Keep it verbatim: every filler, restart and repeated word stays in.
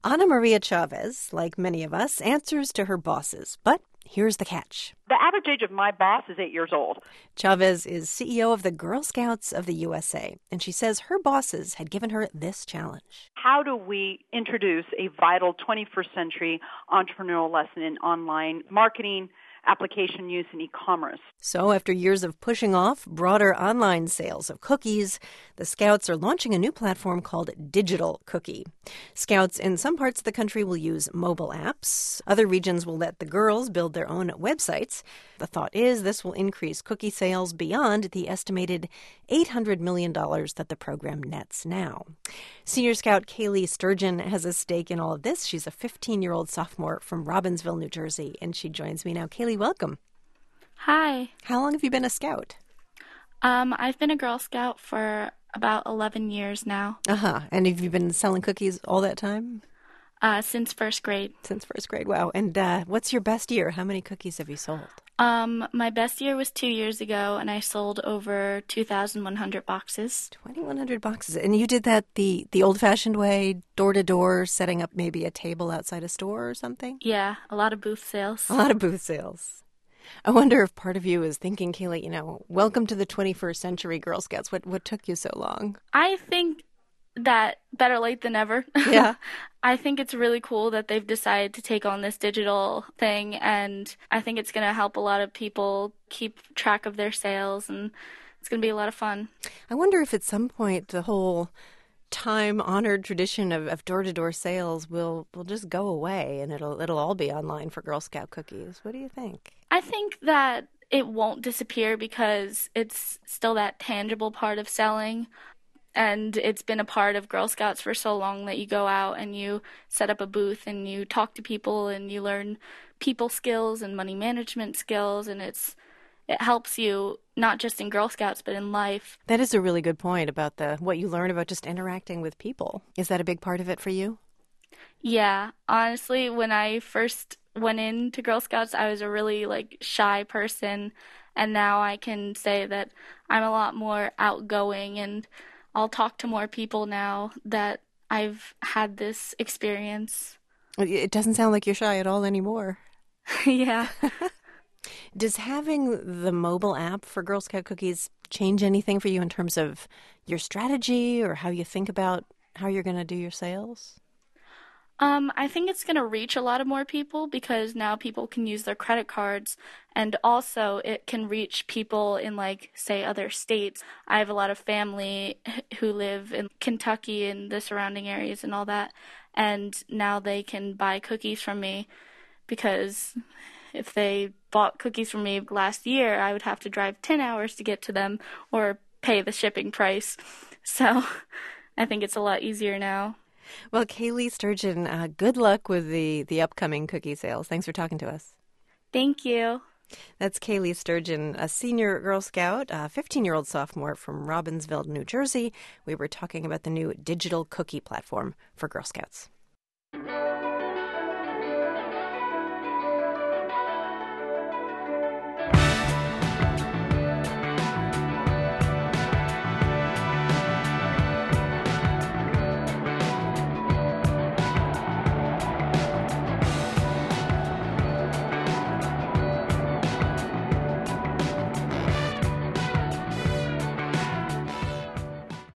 Ana Maria Chavez, like many of us, answers to her bosses. But here's the catch. The average age of my boss is eight years old. Chavez is C E O of the Girl Scouts of the U S A, and she says her bosses had given her this challenge. How do we introduce a vital twenty-first century entrepreneurial lesson in online marketing, application use, and e-commerce? So after years of pushing off broader online sales of cookies, the Scouts are launching a new platform called Digital Cookie. Scouts in some parts of the country will use mobile apps. Other regions will let the girls build their own websites. The thought is this will increase cookie sales beyond the estimated eight hundred million dollars that the program nets now. Senior Scout Kaylee Sturgeon has a stake in all of this. She's a fifteen-year-old sophomore from Robbinsville, New Jersey, and she joins me now. Kaylee, welcome. Hi. How long have you been a Scout? Um, I've been a Girl Scout for about eleven years now. Uh-huh. And have you been selling cookies all that time? Uh, since first grade. Since first grade, wow. And uh, what's your best year? How many cookies have you sold? Um, my best year was two years ago, and I sold over two thousand one hundred boxes. twenty-one hundred boxes. And you did that the, the old-fashioned way, door-to-door, setting up maybe a table outside a store or something? Yeah, a lot of booth sales. A lot of booth sales. I wonder if part of you is thinking, Kaylee, you know, welcome to the twenty-first century Girl Scouts. What, what took you so long? I think that better late than never. Yeah. I think it's really cool that they've decided to take on this digital thing, and I think it's going to help a lot of people keep track of their sales, and it's going to be a lot of fun. I wonder if at some point the whole time-honored tradition of, of door-to-door sales will, will just go away, and it'll it'll all be online for Girl Scout cookies. What do you think? I think that it won't disappear because it's still that tangible part of selling. And it's been a part of Girl Scouts for so long that you go out and you set up a booth and you talk to people and you learn people skills and money management skills, and it's it helps you not just in Girl Scouts but in life. That is a really good point about the what you learn about just interacting with people. Is that a big part of it for you? Yeah, honestly, when I first went into Girl Scouts, I was a really like shy person, and now I can say that I'm a lot more outgoing, and I'll talk to more people now that I've had this experience. It doesn't sound like you're shy at all anymore. Yeah. Does having the mobile app for Girl Scout cookies change anything for you in terms of your strategy or how you think about how you're going to do your sales? Um, I think it's going to reach a lot of more people because now people can use their credit cards, and also it can reach people in, like, say, other states. I have a lot of family who live in Kentucky and the surrounding areas and all that, and now they can buy cookies from me because if they bought cookies from me last year, I would have to drive ten hours to get to them or pay the shipping price. So I think it's a lot easier now. Well, Kaylee Sturgeon, uh, good luck with the, the upcoming cookie sales. Thanks for talking to us. Thank you. That's Kaylee Sturgeon, a senior Girl Scout, a fifteen-year-old sophomore from Robbinsville, New Jersey. We were talking about the new digital cookie platform for Girl Scouts.